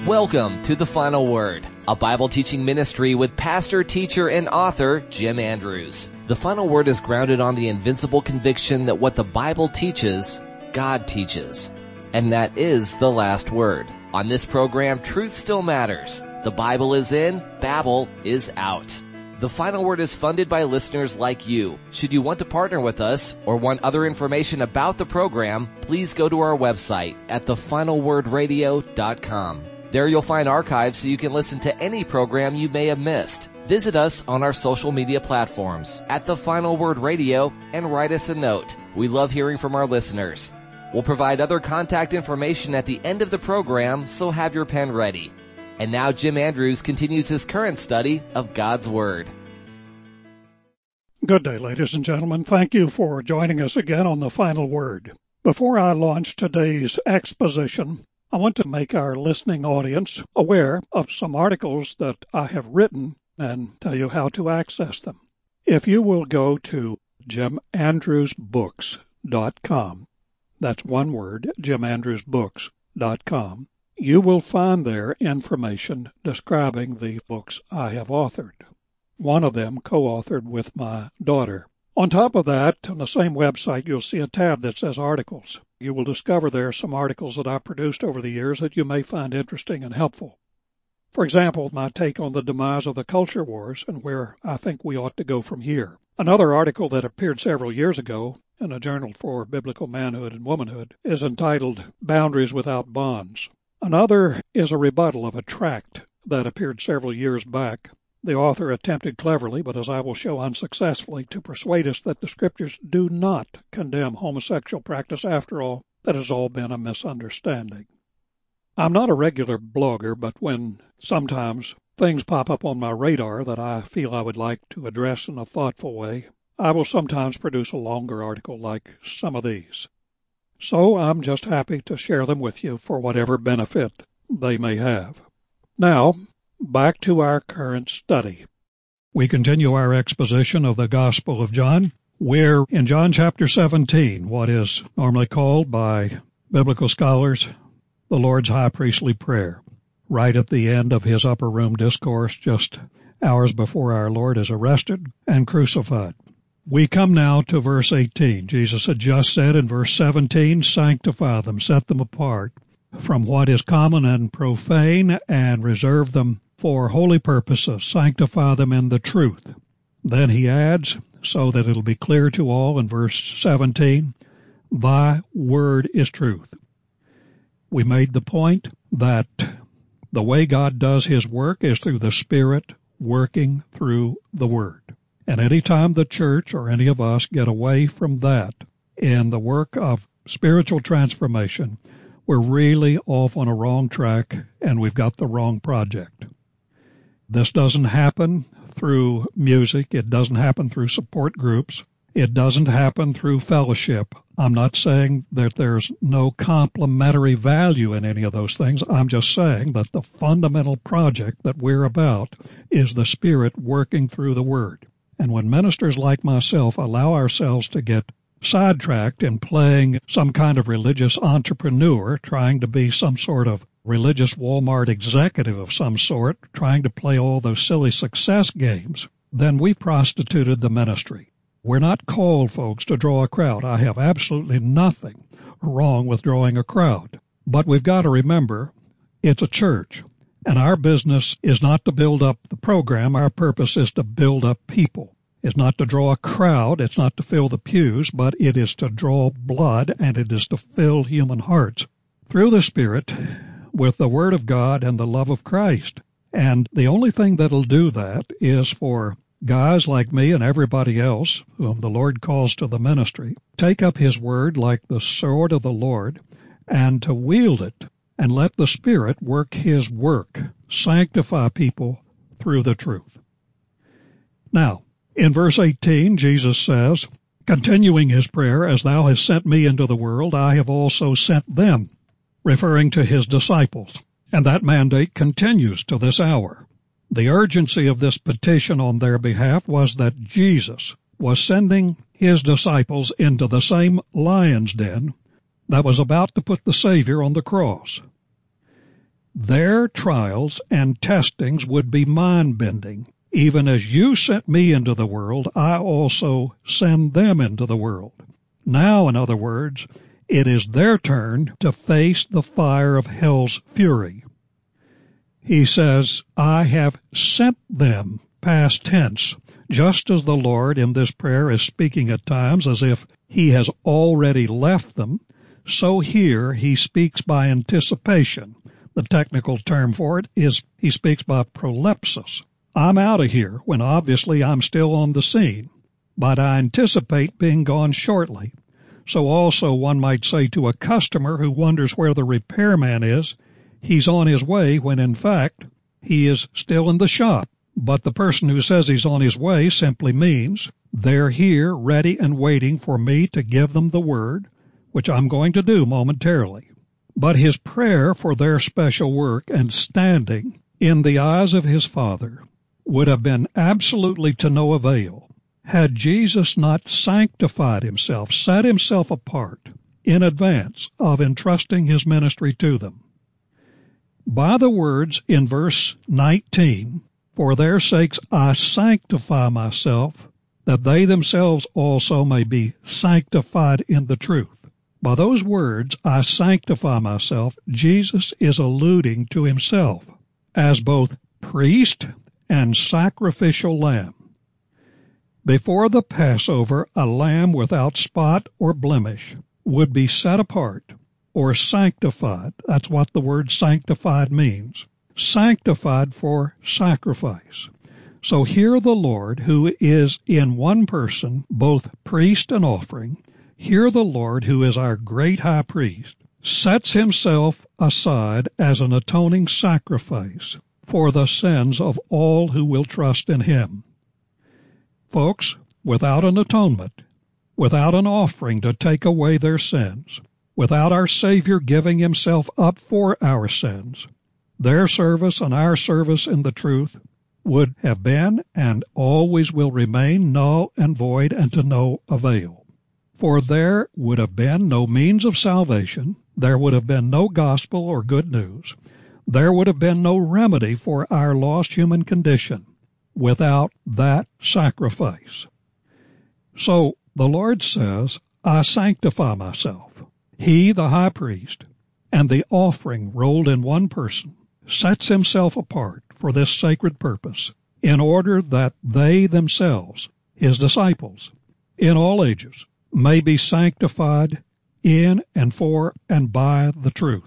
Welcome to The Final Word, a Bible teaching ministry with pastor, teacher, and author Jim Andrews. The Final Word is grounded on the invincible conviction that what the Bible teaches, God teaches. And that is the last word. On this program, truth still matters. The Bible is in, Babel is out. The Final Word is funded by listeners like you. Should you want to partner with us or want other information about the program, please go to our website at thefinalwordradio.com. There you'll find archives so you can listen to any program you may have missed. Visit us on our social media platforms at The Final Word Radio and write us a note. We love hearing from our listeners. We'll provide other contact information at the end of the program, so have your pen ready. And now Jim Andrews continues his current study of God's Word. Good day, ladies and gentlemen. Thank you for joining us again on The Final Word. Before I launch today's exposition, I want to make our listening audience aware of some articles that I have written and tell you how to access them. If you will go to jimandrewsbooks.com, that's one word, jimandrewsbooks.com, you will find there information describing the books I have authored. One of them co-authored with my daughter. On top of that, on the same website, you'll see a tab that says Articles. You will discover there some articles that I've produced over the years that you may find interesting and helpful. For example, my take on the demise of the culture wars and where I think we ought to go from here. Another article that appeared several years ago in a journal for biblical manhood and womanhood is entitled Boundaries Without Bonds. Another is a rebuttal of a tract that appeared several years back. The author attempted cleverly, but as I will show unsuccessfully, to persuade us that the Scriptures do not condemn homosexual practice after all. That has all been a misunderstanding. I'm not a regular blogger, but when sometimes things pop up on my radar that I feel I would like to address in a thoughtful way, I will sometimes produce a longer article like some of these. So I'm just happy to share them with you for whatever benefit they may have. Now, back to our current study. We continue our exposition of the Gospel of John. We're in John chapter 17, what is normally called by biblical scholars the Lord's high priestly prayer, right at the end of his upper room discourse, just hours before our Lord is arrested and crucified. We come now to verse 18. Jesus had just said in verse 17, sanctify them, set them apart from what is common and profane, and reserve them for holy purposes, sanctify them in the truth. Then he adds, so that it'll be clear to all in verse 17, thy word is truth. We made the point that the way God does his work is through the Spirit working through the Word. And any time the church or any of us get away from that in the work of spiritual transformation, we're really off on a wrong track and we've got the wrong project. This doesn't happen through music. It doesn't happen through support groups. It doesn't happen through fellowship. I'm not saying that there's no complementary value in any of those things. I'm just saying that the fundamental project that we're about is the Spirit working through the Word. And when ministers like myself allow ourselves to get sidetracked in playing some kind of religious entrepreneur, trying to be some sort of religious Walmart executive of some sort, trying to play all those silly success games, then we've prostituted the ministry. We're not called, folks, to draw a crowd. I have absolutely nothing wrong with drawing a crowd. But we've got to remember, it's a church, and our business is not to build up the program. Our purpose is to build up people. It's not to draw a crowd, it's not to fill the pews, but it is to draw blood, and it is to fill human hearts through the Spirit with the Word of God and the love of Christ. And the only thing that'll do that is for guys like me and everybody else whom the Lord calls to the ministry, take up his Word like the sword of the Lord and to wield it and let the Spirit work his work, sanctify people through the truth. Now, in verse 18, Jesus says, continuing his prayer, as thou hast sent me into the world, I have also sent them, referring to his disciples. And that mandate continues to this hour. The urgency of this petition on their behalf was that Jesus was sending his disciples into the same lion's den that was about to put the Savior on the cross. their trials and testings would be mind-bending. Even as you sent me into the world, I also send them into the world. Now, in other words, it is their turn to face the fire of hell's fury. He says, I have sent them, past tense, just as the Lord in this prayer is speaking at times as if he has already left them, so here he speaks by anticipation. The technical term for it is he speaks by prolepsis. I'm out of here when obviously I'm still on the scene, but I anticipate being gone shortly. So also one might say to a customer who wonders where the repairman is, he's on his way when in fact he is still in the shop. But the person who says he's on his way simply means they're here ready and waiting for me to give them the word, which I'm going to do momentarily. But his prayer for their special work and standing in the eyes of his Father would have been absolutely to no avail had Jesus not sanctified himself, set himself apart in advance of entrusting his ministry to them. By the words in verse 19, for their sakes I sanctify myself, that they themselves also may be sanctified in the truth. By those words, I sanctify myself, Jesus is alluding to himself as both priest and sacrificial lamb. Before the Passover, a lamb without spot or blemish would be set apart or sanctified. That's what the word sanctified means. Sanctified for sacrifice. So here the Lord, who is in one person both priest and offering, here the Lord, who is our great high priest, sets himself aside as an atoning sacrifice for the sins of all who will trust in him. Folks, without an atonement, without an offering to take away their sins, without our Savior giving himself up for our sins, their service and our service in the truth would have been and always will remain null and void and to no avail. For there would have been no means of salvation, there would have been no gospel or good news, there would have been no remedy for our lost human condition without that sacrifice. So the Lord says, I sanctify myself. He, the high priest, and the offering rolled in one person, sets himself apart for this sacred purpose in order that they themselves, his disciples, in all ages, may be sanctified in and for and by the truth.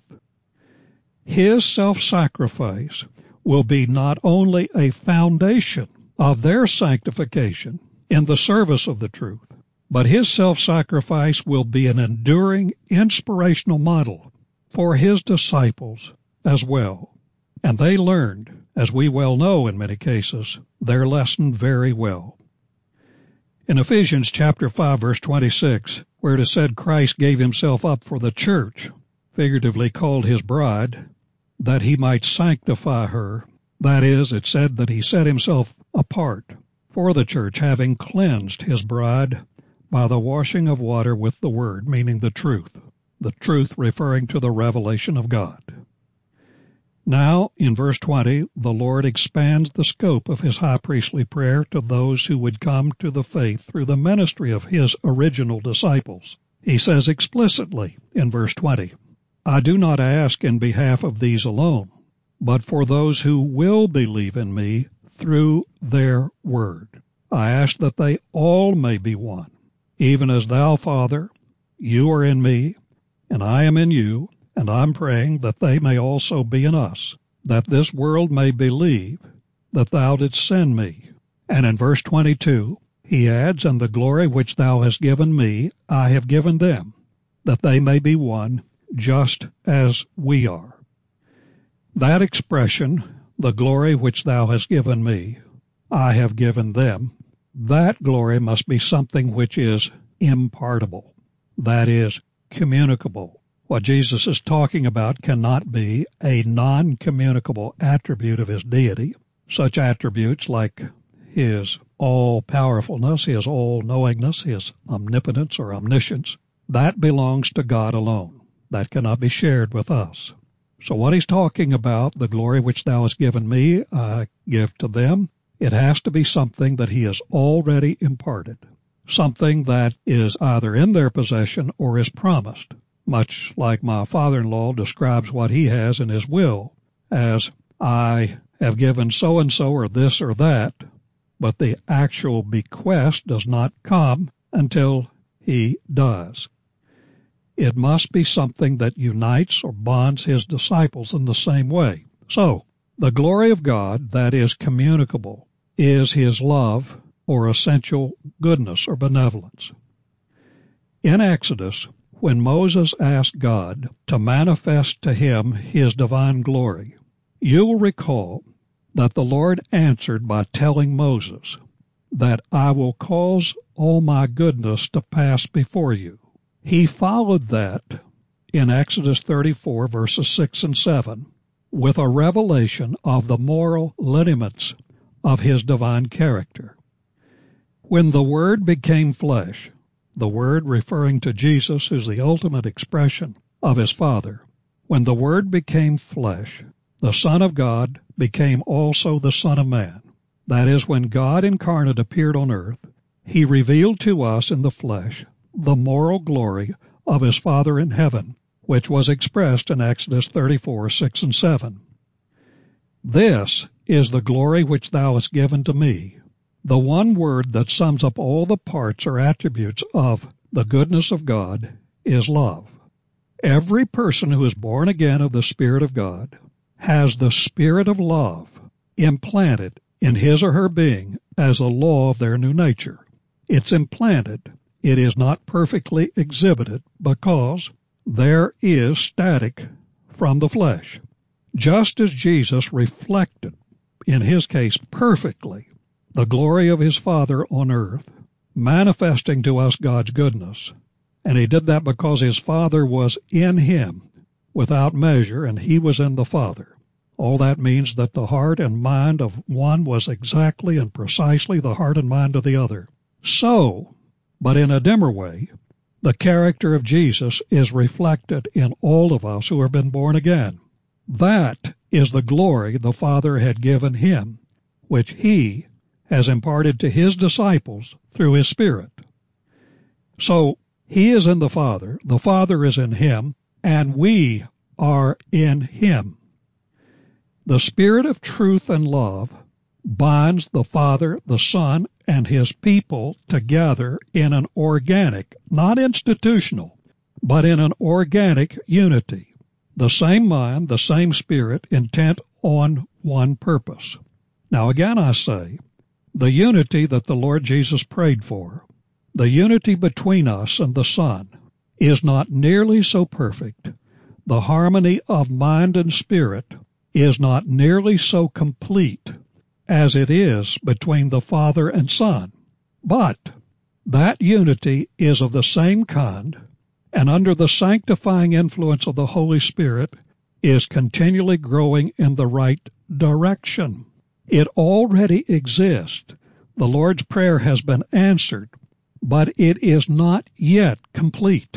His self-sacrifice will be not only a foundation of their sanctification in the service of the truth, but his self-sacrifice will be an enduring, inspirational model for his disciples as well. And they learned, as we well know in many cases, their lesson very well. In Ephesians chapter 5, verse 26, where it is said Christ gave himself up for the church, figuratively called his bride, that he might sanctify her. That is, it said that he set himself apart for the church, having cleansed his bride by the washing of water with the word, meaning the truth referring to the revelation of God. Now, in verse 20, the Lord expands the scope of his high priestly prayer to those who would come to the faith through the ministry of his original disciples. He says explicitly in verse 20, I do not ask in behalf of these alone, but for those who will believe in me through their word. I ask that they all may be one, even as thou, Father, you are in me, and I am in you, and I'm praying that they may also be in us, that this world may believe that thou didst send me. And in verse 22, he adds, and the glory which thou hast given me, I have given them, that they may be one, just as we are. That expression, the glory which thou hast given me, I have given them, that glory must be something which is impartible, that is, communicable. What Jesus is talking about cannot be a non-communicable attribute of his deity. Such attributes like his all-powerfulness, his all-knowingness, his omnipotence or omniscience, that belongs to God alone. That cannot be shared with us. So what he's talking about, the glory which thou hast given me, I give to them, it has to be something that he has already imparted, something that is either in their possession or is promised, much like my father-in-law describes what he has in his will as, I have given so-and-so or this or that, but the actual bequest does not come until he does. It must be something that unites or bonds his disciples in the same way. So, the glory of God that is communicable is his love or essential goodness or benevolence. In Exodus, when Moses asked God to manifest to him his divine glory, you will recall that the Lord answered by telling Moses that I will cause all my goodness to pass before you. He followed that in Exodus 34 verses 6 and 7 with a revelation of the moral lineaments of his divine character. When the Word became flesh, the Word referring to Jesus who's the ultimate expression of his Father, when the Word became flesh, the Son of God became also the Son of Man. That is, when God incarnate appeared on earth, he revealed to us in the flesh the moral glory of his Father in heaven, which was expressed in Exodus 34, 6 and 7. This is the glory which thou hast given to me. The one word that sums up all the parts or attributes of the goodness of God is love. Every person who is born again of the Spirit of God has the spirit of love implanted in his or her being as a law of their new nature. It's implanted. It is not perfectly exhibited because there is static from the flesh. Just as Jesus reflected, in his case perfectly, the glory of his Father on earth, manifesting to us God's goodness, and he did that because his Father was in him without measure, and he was in the Father. All that means that the heart and mind of one was exactly and precisely the heart and mind of the other. So, but in a dimmer way, the character of Jesus is reflected in all of us who have been born again. That is the glory the Father had given him, which he has imparted to his disciples through his Spirit. So, he is in the Father is in him, and we are in him. The Spirit of truth and love binds the Father, the Son, and his people together in an organic, not institutional, but in an organic unity. The same mind, the same Spirit, intent on one purpose. Now again I say, the unity that the Lord Jesus prayed for, the unity between us and the Son, is not nearly so perfect. The harmony of mind and spirit is not nearly so complete as it is between the Father and Son. But that unity is of the same kind, and under the sanctifying influence of the Holy Spirit is continually growing in the right direction. It already exists. The Lord's Prayer has been answered, but it is not yet complete.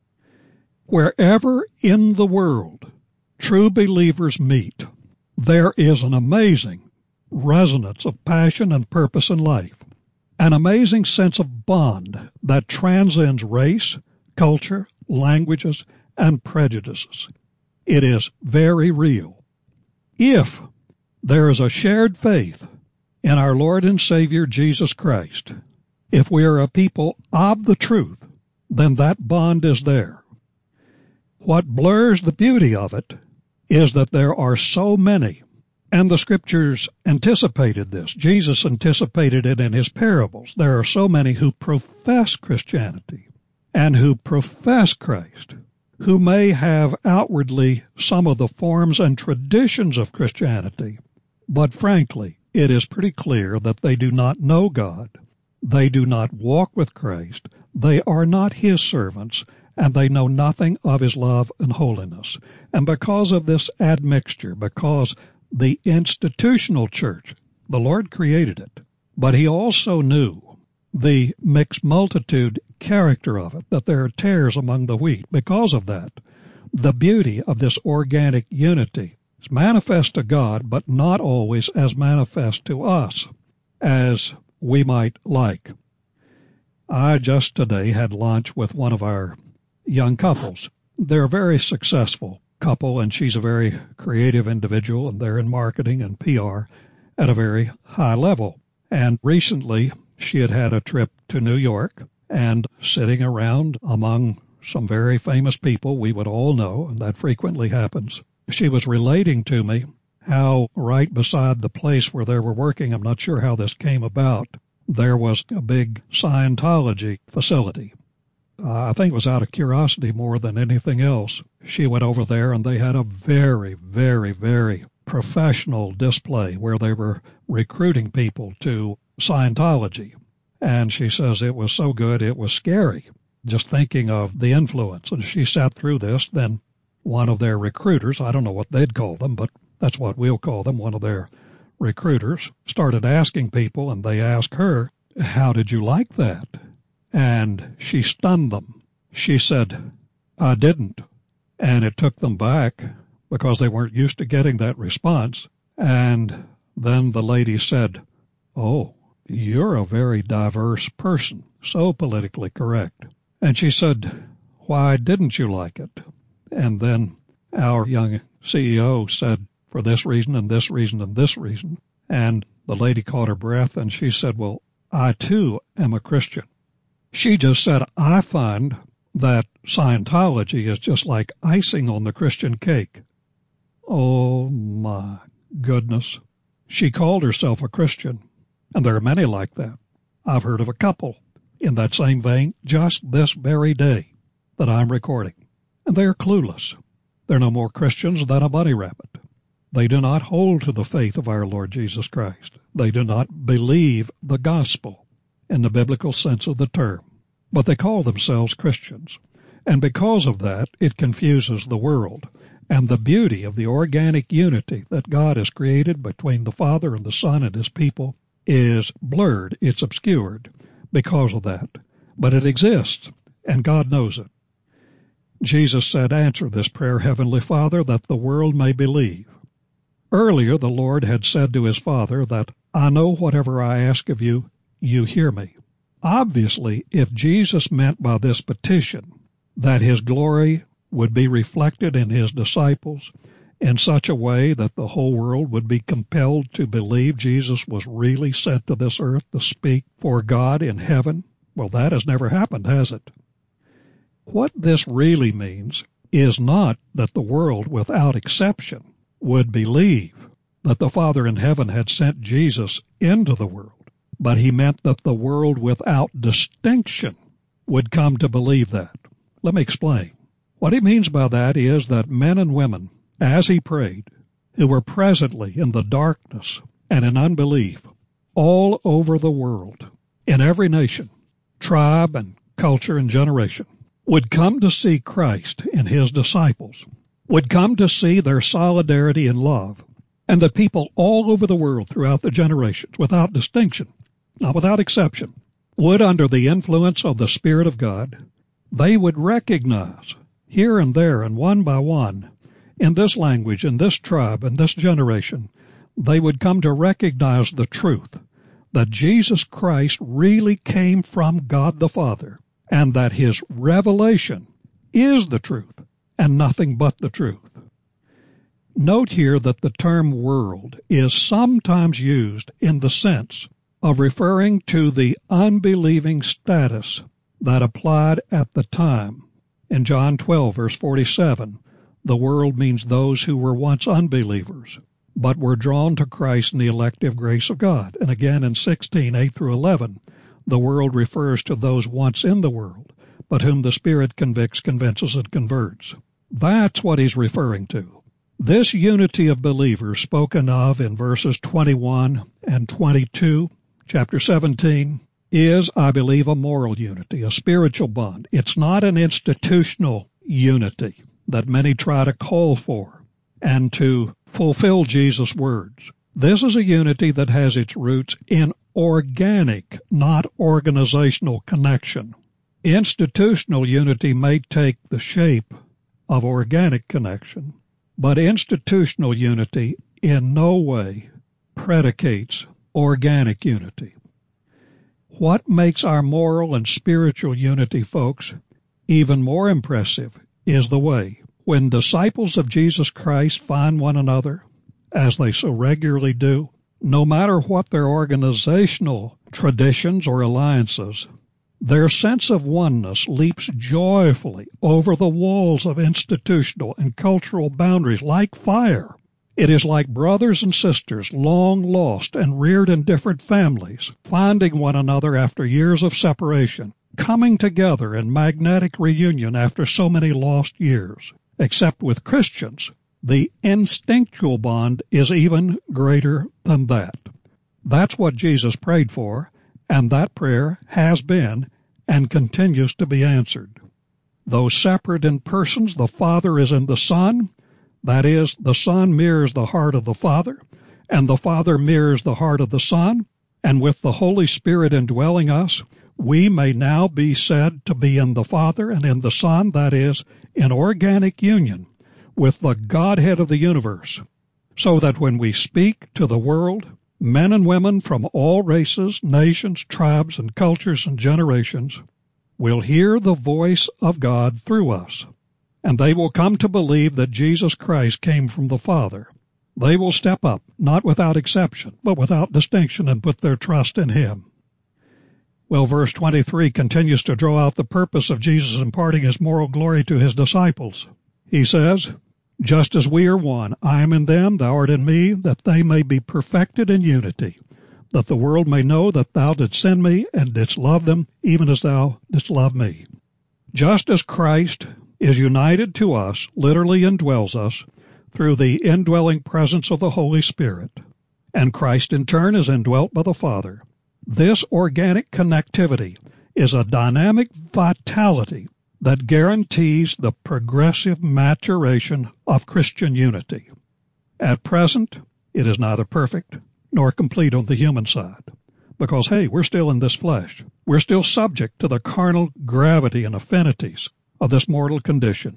Wherever in the world true believers meet, there is an amazing resonance of passion and purpose in life, an amazing sense of bond that transcends race, culture, languages, and prejudices. It is very real. If there is a shared faith in our Lord and Savior Jesus Christ, if we are a people of the truth, then that bond is there. What blurs the beauty of it is that there are so many, and the Scriptures anticipated this. Jesus anticipated it in his parables. There are so many who profess Christianity and who profess Christ, who may have outwardly some of the forms and traditions of Christianity, but frankly, it is pretty clear that they do not know God. They do not walk with Christ. They are not his servants, and they know nothing of his love and holiness. And because of this admixture, because the institutional church, the Lord created it, but he also knew the mixed multitude character of it, that there are tares among the wheat. Because of that, The beauty of this organic unity is manifest to God, but not always as manifest to us as we might like. I just today had lunch with one of our young couples. They're a very successful couple, and she's a very creative individual, and they're in marketing and PR at a very high level. And recently, she had had a trip to New York, and sitting around among some very famous people we would all know, and that frequently happens, she was relating to me how right beside the place where they were working, I'm not sure how this came about, there was a big Scientology facility. I think it was out of curiosity more than anything else. She went over there and they had a very, very, very professional display where they were recruiting people to Scientology. And she says it was so good it was scary, just thinking of the influence. And she sat through this. Then one of their recruiters, I don't know what they'd call them, but that's what we'll call them, one of their recruiters, started asking people, and they asked her, "How did you like that?" And she stunned them. She said, "I didn't." And it took them back because they weren't used to getting that response. And then the lady said, "Oh, you're a very diverse person, so politically correct." And she said, "Why didn't you like it?" And then our young CEO said, "For this reason and this reason and this reason." And the lady caught her breath and she said, "Well, I too am a Christian." She just said, "I find that Scientology is just like icing on the Christian cake." Oh my goodness. She called herself a Christian, and there are many like that. I've heard of a couple in that same vein just this very day that I'm recording, and they are clueless. They're no more Christians than a bunny rabbit. They do not hold to the faith of our Lord Jesus Christ. They do not believe the gospel in the biblical sense of the term, but they call themselves Christians. And because of that, it confuses the world. And the beauty of the organic unity that God has created between the Father and the Son and His people is blurred, it's obscured because of that. But it exists, and God knows it. Jesus said, "Answer this prayer, Heavenly Father, that the world may believe." Earlier, the Lord had said to His Father that, "I know whatever I ask of you, you hear me." Obviously, if Jesus meant by this petition that His glory would be reflected in His disciples in such a way that the whole world would be compelled to believe Jesus was really sent to this earth to speak for God in heaven, well, that has never happened, has it? What this really means is not that the world, without exception, would believe that the Father in heaven had sent Jesus into the world, but He meant that the world without distinction would come to believe that. Let me explain. What He means by that is that men and women, as He prayed, who were presently in the darkness and in unbelief all over the world, in every nation, tribe and culture and generation, would come to see Christ in His disciples, would come to see their solidarity and love, and that people all over the world throughout the generations, without distinction, not without exception, would, under the influence of the Spirit of God, they would recognize here and there and one by one, in this language, in this tribe, in this generation, they would come to recognize the truth that Jesus Christ really came from God the Father, and that His revelation is the truth and nothing but the truth. Note here that the term world is sometimes used in the sense of referring to the unbelieving status that applied at the time. In John 12, verse 47, the world means those who were once unbelievers, but were drawn to Christ in the elective grace of God. And again in 16, 8 through 11, the world refers to those once in the world, but whom the Spirit convicts, convinces, and converts. That's what He's referring to. This unity of believers spoken of in verses 21 and 22, chapter 17, is, I believe, a moral unity, a spiritual bond. It's not an institutional unity that many try to call for and to fulfill Jesus' words. This is a unity that has its roots in organic, not organizational connection. Institutional unity may take the shape of organic connection, but institutional unity in no way predicates organic unity. What makes our moral and spiritual unity, folks, even more impressive is the way when disciples of Jesus Christ find one another, as they so regularly do, no matter what their organizational traditions or alliances, their sense of oneness leaps joyfully over the walls of institutional and cultural boundaries like fire. It is like brothers and sisters long lost and reared in different families, finding one another after years of separation, coming together in magnetic reunion after so many lost years. Except with Christians, the instinctual bond is even greater than that. That's what Jesus prayed for, and that prayer has been and continues to be answered. Though separate in persons, the Father is in the Son. That is, the Son mirrors the heart of the Father, and the Father mirrors the heart of the Son, and with the Holy Spirit indwelling us, we may now be said to be in the Father and in the Son, that is, in organic union with the Godhead of the universe, so that when we speak to the world, men and women from all races, nations, tribes, and cultures and generations will hear the voice of God through us, and they will come to believe that Jesus Christ came from the Father. They will step up, not without exception, but without distinction, and put their trust in Him. Well, verse 23 continues to draw out the purpose of Jesus imparting His moral glory to His disciples. He says, "Just as we are one, I am in them, thou art in me, that they may be perfected in unity, that the world may know that thou didst send me and didst love them, even as thou didst love me." Just as Christ is united to us, literally indwells us, through the indwelling presence of the Holy Spirit, and Christ in turn is indwelt by the Father, this organic connectivity is a dynamic vitality that guarantees the progressive maturation of Christian unity. At present, it is neither perfect nor complete on the human side, because, hey, we're still in this flesh. We're still subject to the carnal gravity and affinities of this mortal condition.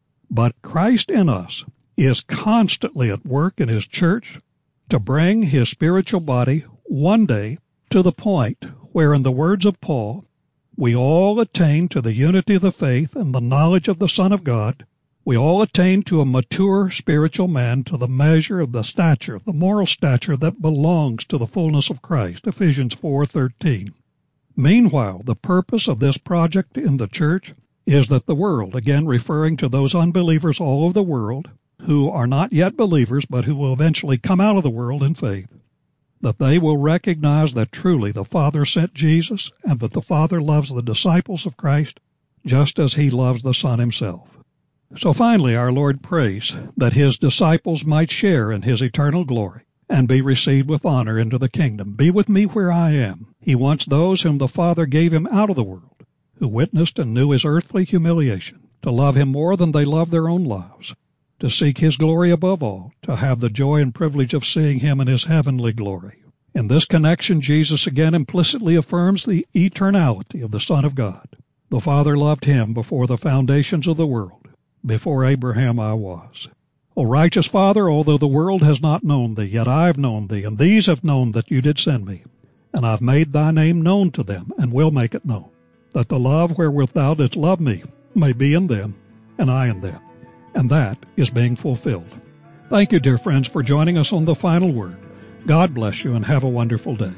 But Christ in us is constantly at work in His church to bring His spiritual body one day to the point where, in the words of Paul, we all attain to the unity of the faith and the knowledge of the Son of God. We all attain to a mature spiritual man, to the measure of the stature, the moral stature that belongs to the fullness of Christ. Ephesians 4:13. Meanwhile, the purpose of this project in the church is that the world, again referring to those unbelievers all over the world who are not yet believers but who will eventually come out of the world in faith, that they will recognize that truly the Father sent Jesus and that the Father loves the disciples of Christ just as He loves the Son Himself. So finally, our Lord prays that His disciples might share in His eternal glory and be received with honor into the kingdom. Be with me where I am. He wants those whom the Father gave Him out of the world, who witnessed and knew His earthly humiliation, to love Him more than they love their own lives, to seek His glory above all, to have the joy and privilege of seeing Him in His heavenly glory. In this connection, Jesus again implicitly affirms the eternality of the Son of God. The Father loved Him before the foundations of the world. Before Abraham I was. O righteous Father, although the world has not known Thee, yet I have known Thee, and these have known that You did send me. And I've made Thy name known to them, and will make it known, that the love wherewith Thou didst love me may be in them, and I in them. And that is being fulfilled. Thank you, dear friends, for joining us on The Final Word. God bless you and have a wonderful day.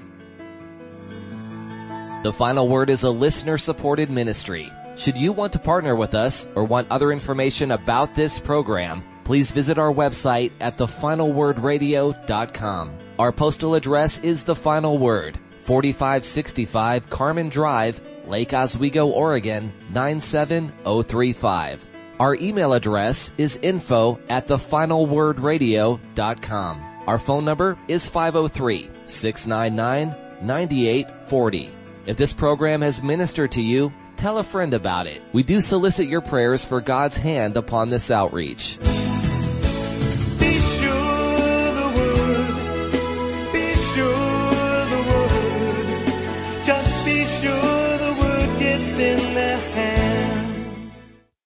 The Final Word is a listener-supported ministry. Should you want to partner with us or want other information about this program, please visit our website at thefinalwordradio.com. Our postal address is The Final Word, 4565 Carmen Drive, Lake Oswego, Oregon, 97035. Our email address is info@thefinalwordradio.com. Our phone number is 503-699-9840. If this program has ministered to you, tell a friend about it. We do solicit your prayers for God's hand upon this outreach.